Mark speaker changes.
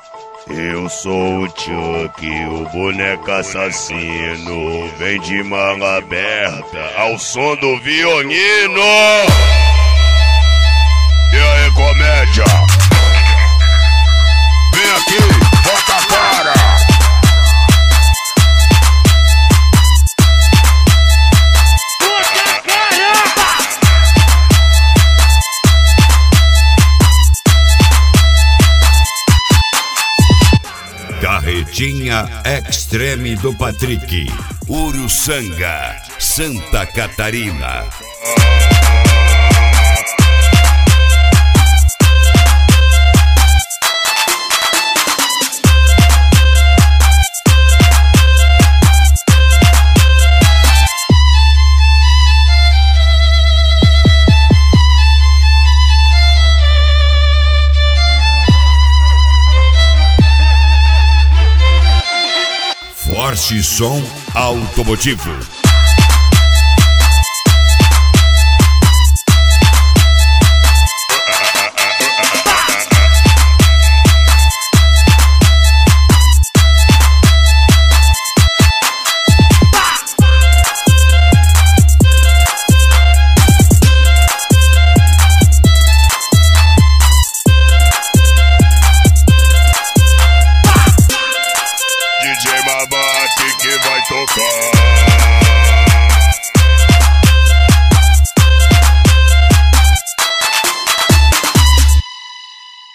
Speaker 1: Eu sou o Chuck, o boneco assassino. Vem de manga aberta ao som do violino. E aí, comédia? Vem aqui, bota a cara.
Speaker 2: Carretinha Extreme do Patrick, Uruçanga, Santa Catarina. Forte Som Automotivo.
Speaker 1: DJ Mabate que vai tocar.